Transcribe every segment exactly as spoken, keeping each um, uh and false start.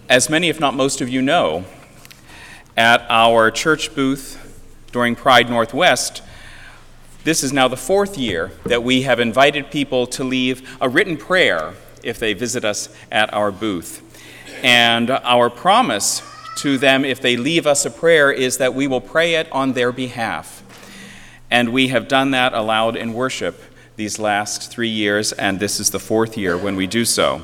As many, if not most of you know, at our church booth during Pride Northwest, this is now the fourth year that we have invited people to leave a written prayer if they visit us at our booth. And our promise to them, if they leave us a prayer, is that we will pray it on their behalf. And we have done that aloud in worship these last three years, and this is the fourth year when we do so.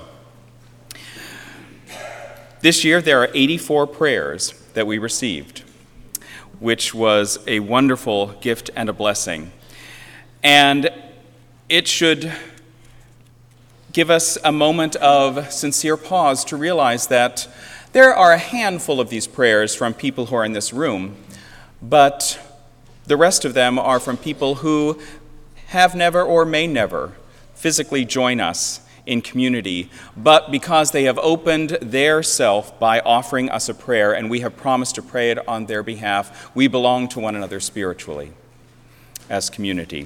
This year, there are eighty-four prayers that we received, which was a wonderful gift and a blessing. And it should give us a moment of sincere pause to realize that there are a handful of these prayers from people who are in this room, but the rest of them are from people who have never or may never physically join us in community, but because they have opened their self by offering us a prayer, and we have promised to pray it on their behalf, we belong to one another spiritually as community.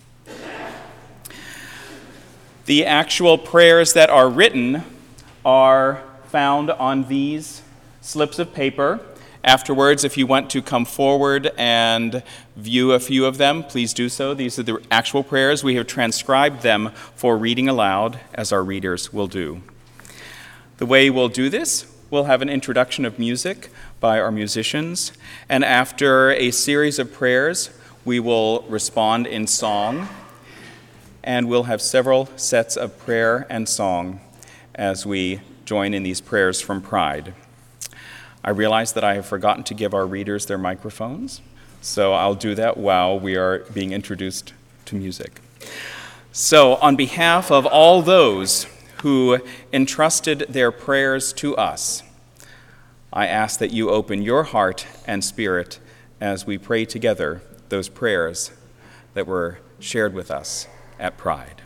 The actual prayers that are written are found on these slips of paper. Afterwards, if you want to come forward and view a few of them, please do so. These are the actual prayers. We have transcribed them for reading aloud, as our readers will do. The way we'll do this, we'll have an introduction of music by our musicians, and after a series of prayers, we will respond in song, and we'll have several sets of prayer and song as we join in these prayers from Pride. I realize that I have forgotten to give our readers their microphones, so I'll do that while we are being introduced to music. So, on behalf of all those who entrusted their prayers to us, I ask that you open your heart and spirit as we pray together those prayers that were shared with us at Pride.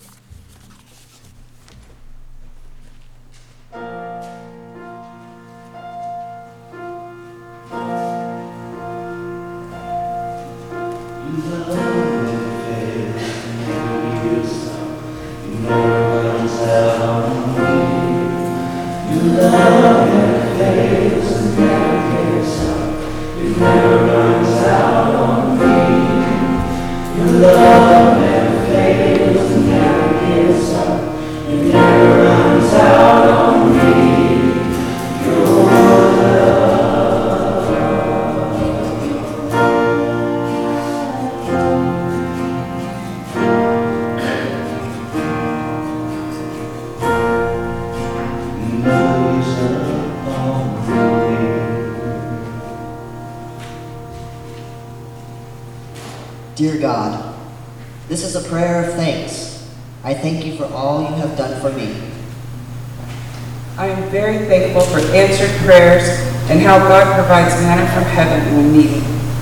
Dear God, this is a prayer of thanks. I thank you for all you have done for me. I am very thankful for answered prayers and how God provides manna from heaven when needed.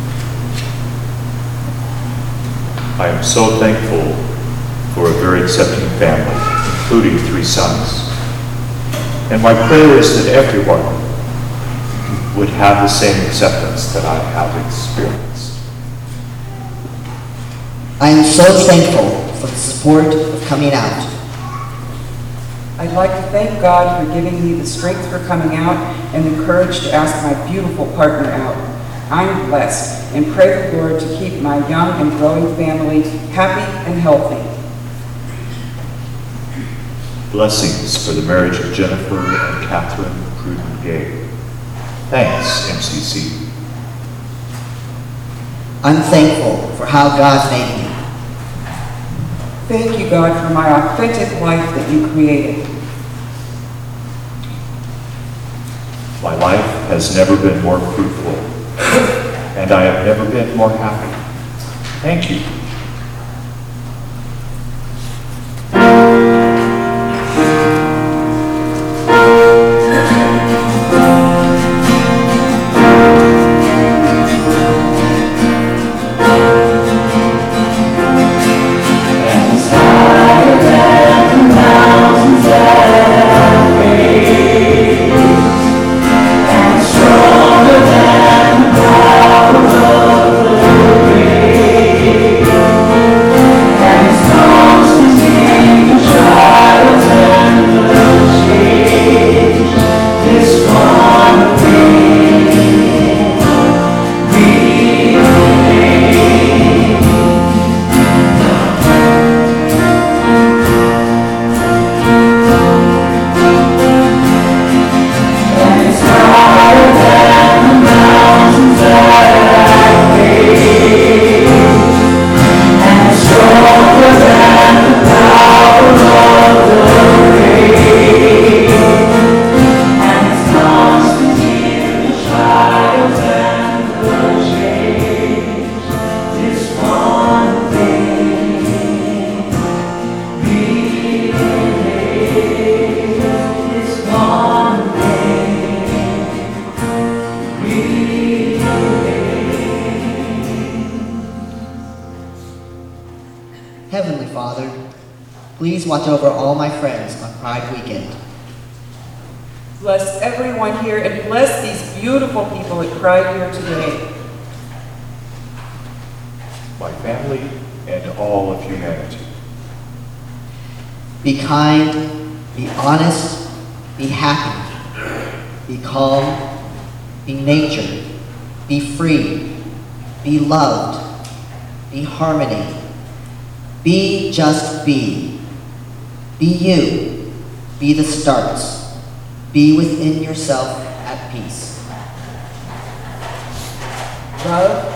I am so thankful for a very accepting family, including three sons. And my prayer is that everyone would have the same acceptance that I have experienced. I am so thankful for the support of coming out. I'd like to thank God for giving me the strength for coming out and the courage to ask my beautiful partner out. I'm blessed and pray the Lord to keep my young and growing family happy and healthy. Blessings for the marriage of Jennifer and Catherine Pruden Gay. Thanks, M C C. I'm thankful for how God made me. Thank you, God, for my authentic life that you created. My life has never been more fruitful, and I have never been more happy. Thank you. Stronger than the power of the grave. Please watch over all my friends on Pride Weekend. Bless everyone here and bless these beautiful people at Pride here today. My family and all of humanity. Be kind, be honest, be happy, be calm, be nature, be free, be loved, be harmony, be just be. Be you, be the starts, be within yourself at peace. Love,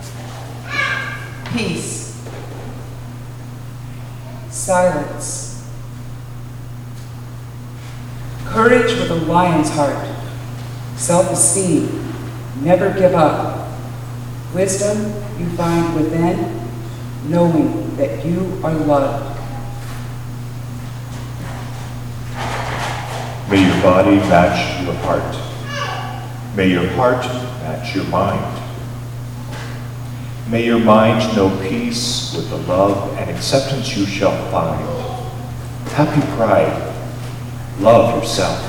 peace, silence, courage with a lion's heart, self-esteem, never give up, wisdom you find within, knowing that you are loved. May your body match your heart. May your heart match your mind. May your mind know peace with the love and acceptance you shall find. Happy Pride. Love yourself.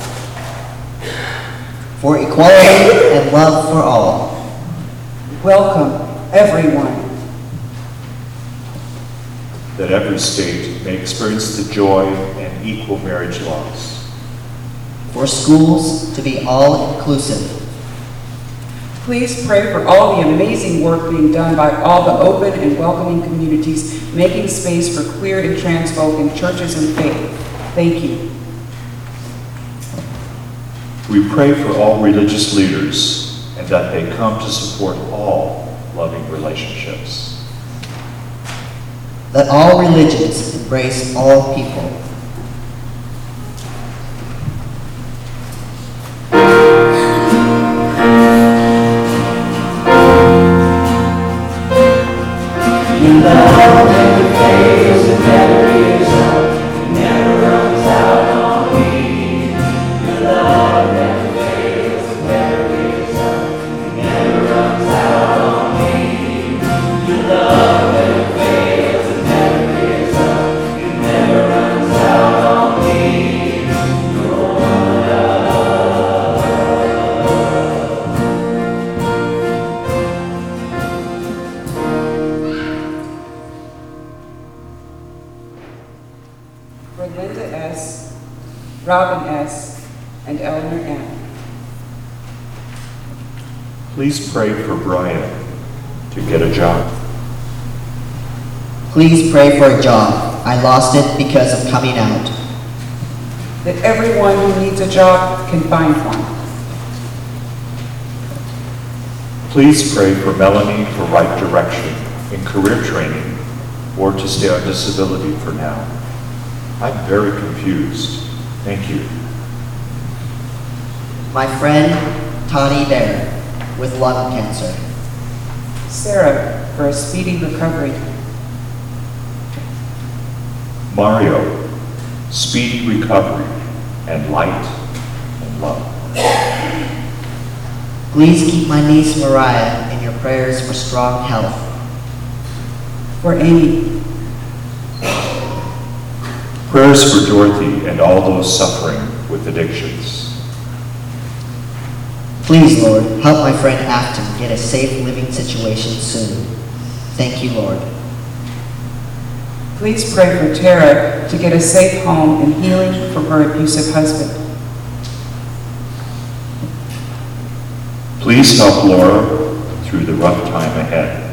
For equality and love for all. Welcome, everyone. That every state may experience the joy and equal marriage laws. For schools to be all-inclusive. Please pray for all the amazing work being done by all the open and welcoming communities, making space for queer and trans folk in churches and faith. Thank you. We pray for all religious leaders and that they come to support all loving relationships. Let all religions embrace all people. For Linda S., Robin S., and Eleanor M. Please pray for Brian to get a job. Please pray for a job. I lost it because of coming out. That everyone who needs a job can find one. Please pray for Melanie for right direction in career training or to stay on disability for now. I'm very confused. Thank you. My friend, Tani Bear, with lung cancer. Sarah, for a speedy recovery. Mario, speedy recovery and light and love. Please keep my niece Mariah in your prayers for strong health. For Amy. Prayers for Dorothy and all those suffering with addictions. Please, Lord, help my friend Afton get a safe living situation soon. Thank you, Lord. Please pray for Tara to get a safe home and healing from her abusive husband. Please help Laura through the rough time ahead.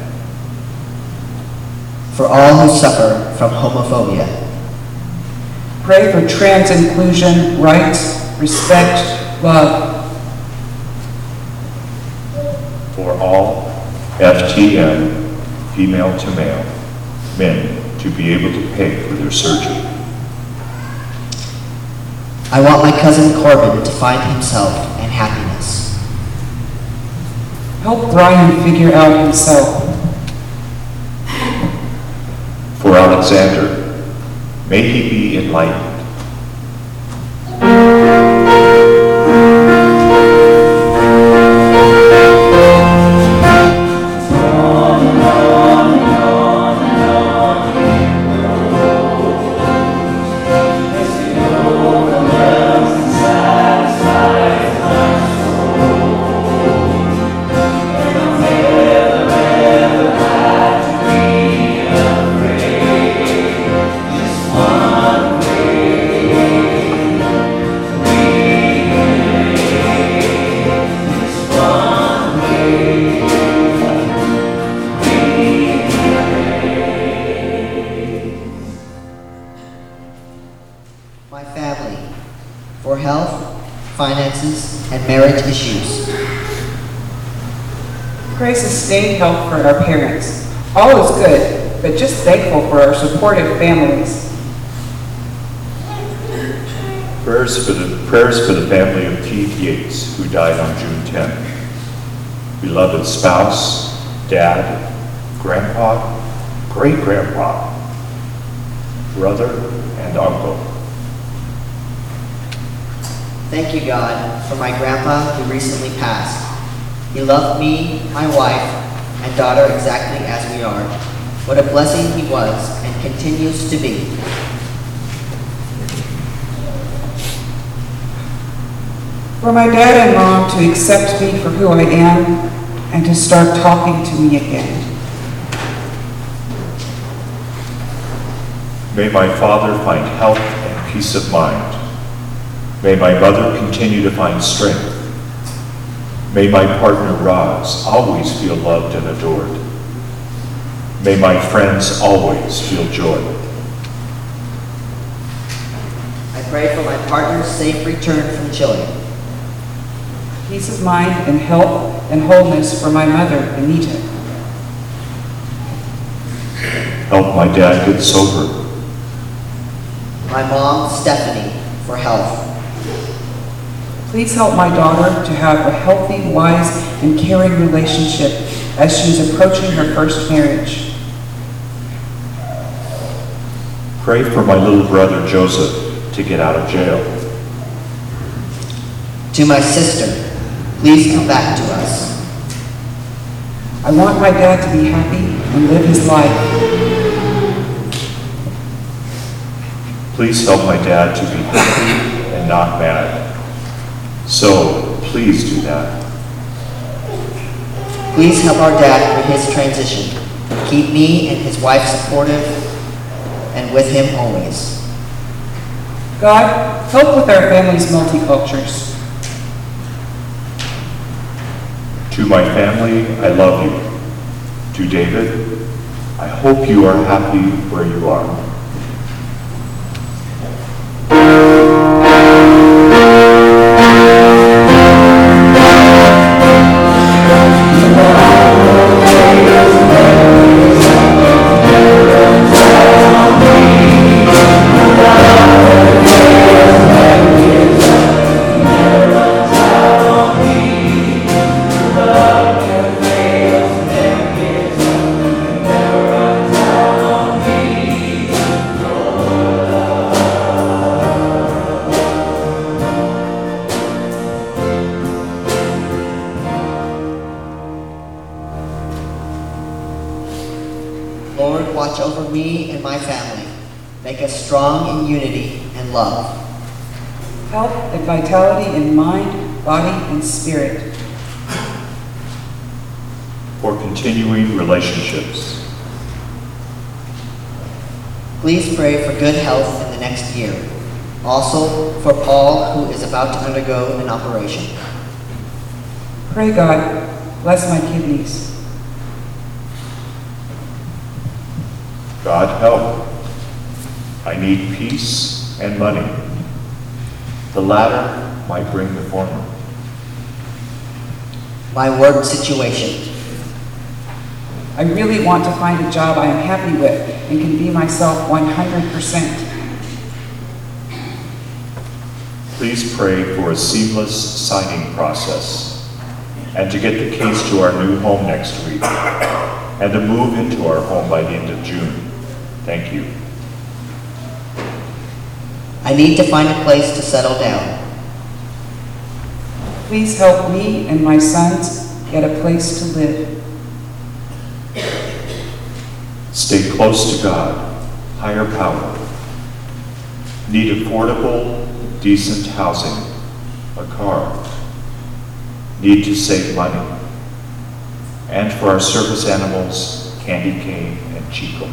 For all who suffer from homophobia. Pray for trans inclusion, rights, respect, love. For all F T M, female to male, men to be able to pay for their surgery. I want my cousin Corbin to find himself and happiness. Help Brian figure out himself. For Alexander, may he be enlightened. finances, and marriage issues. Pray sustained health for our parents. All is good, but just thankful for our supportive families. Prayers for the prayers for the family of Keith Yates, who died on June tenth. Beloved spouse, dad, grandpa, great-grandpa, brother, and uncle. Thank you, God, for my grandpa who recently passed. He loved me, my wife, and daughter exactly as we are. What a blessing he was and continues to be. For my dad and mom to accept me for who I am and to start talking to me again. May my father find health and peace of mind. May my mother continue to find strength. May my partner Roz always feel loved and adored. May my friends always feel joy. I pray for my partner's safe return from Chile. Peace of mind and health and wholeness for my mother, Anita. Help my dad get sober. My mom, Stephanie, for health. Please help my daughter to have a healthy, wise, and caring relationship as she's approaching her first marriage. Pray for my little brother Joseph to get out of jail. To my sister, please come back to us. I want my dad to be happy and live his life. Please help my dad to be happy and not mad. So, please do that. Please help our dad through his transition. Keep me and his wife supportive and with him always. God, help with our family's multicultures. To my family, I love you. To David, I hope you are happy where you are. Lord, watch over me and my family. Make us strong in unity and love. Health and vitality in mind, body, and spirit. For continuing relationships. Please pray for good health in the next year. Also for Paul, who is about to undergo an operation. Pray, God, bless my kidneys. God help. I need peace and money. The latter might bring the former. My work situation. I really want to find a job I am happy with and can be myself one hundred percent. Please pray for a seamless signing process and to get the case to our new home next week and to move into our home by the end of June. Thank you. I need to find a place to settle down. Please help me and my sons get a place to live. Stay close to God, higher power. Need affordable, decent housing, a car. Need to save money. And for our service animals, Candy Cane and Chico.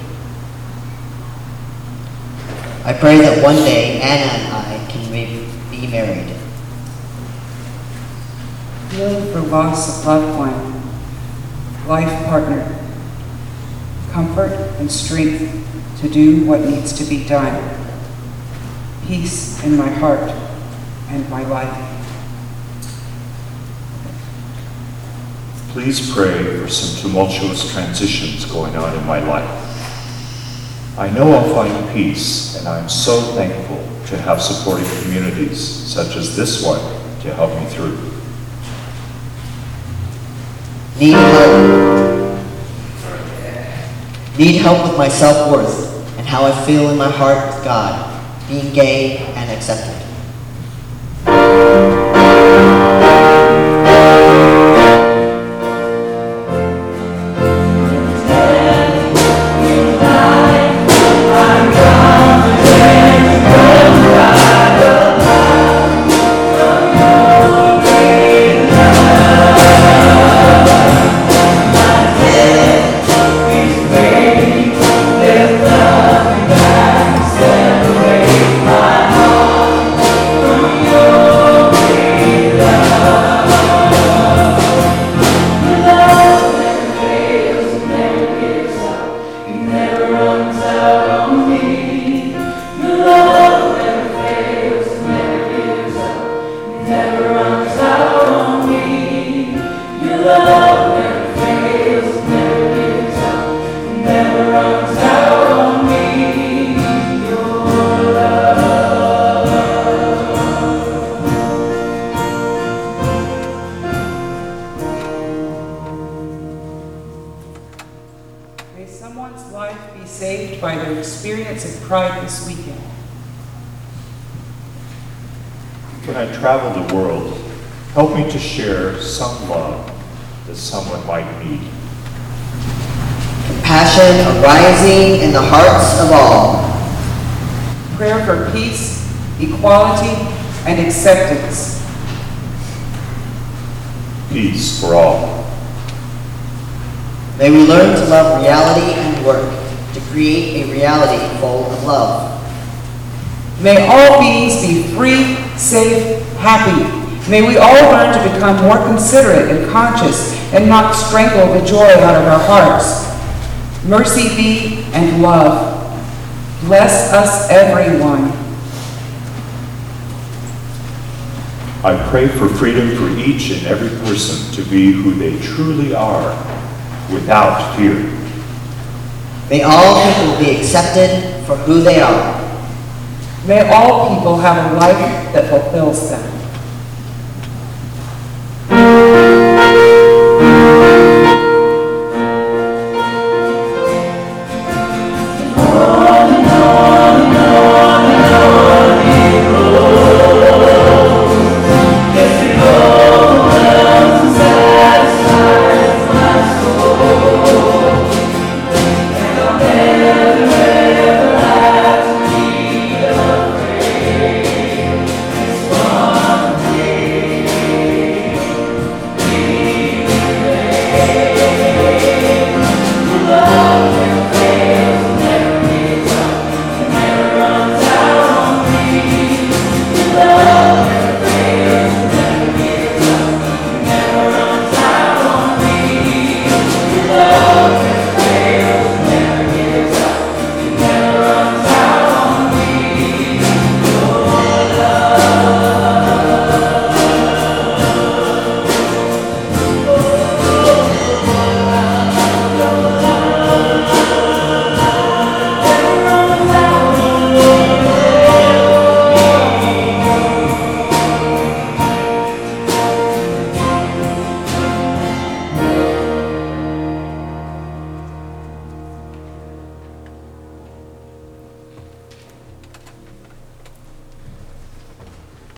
I pray that one day Anna and I can be, be married. Healing for loss of loved one, life partner, comfort and strength to do what needs to be done, peace in my heart and my life. please pray for some tumultuous transitions going on in my life. I know I'll find peace, and I'm so thankful to have supporting communities such as this one to help me through. Need help. Need help with my self-worth and how I feel in my heart with God, being gay and accepted. May someone's life be saved by their experience of pride this weekend. When I travel the world, help me to share some love that someone might need. Compassion arising in the hearts of all. Prayer for peace, equality, and acceptance. Peace for all. May we learn to love reality and work to create a reality full of love. May all beings be free, safe, happy. May we all learn to become more considerate and conscious and not strangle the joy out of our hearts. Mercy be and love. Bless us, everyone. I pray for freedom for each and every person to be who they truly are, without fear. May all people be accepted for who they are. May all people have a life that fulfills them.